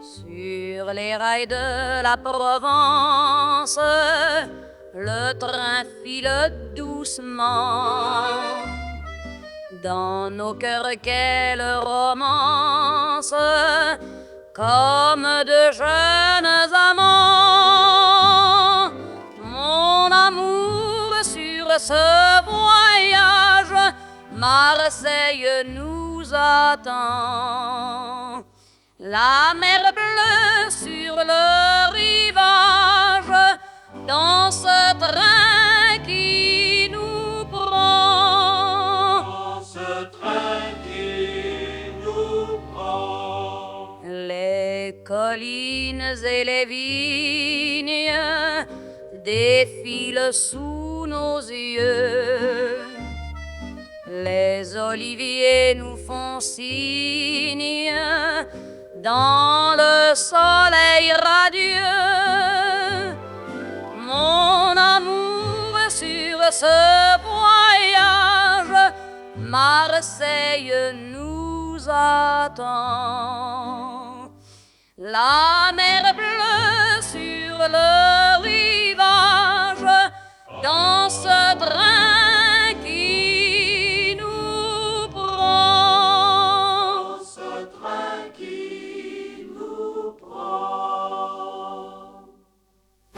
Sur les rails de la Provence, le train file doucement. Dans nos cœurs, quelle romance, comme de jeunes amants. Mon amour, sur ce voyage, Marseille nous attend. La mer bleue sur le rivage, dans ce train qui nous prend. Dans ce train qui nous prend. Les collines et les vignes défilent sous nos yeux. Les oliviers nous font signe dans le soleil radieux. Mon amour, sur ce voyage, Marseille nous attend. La mer bleue sur le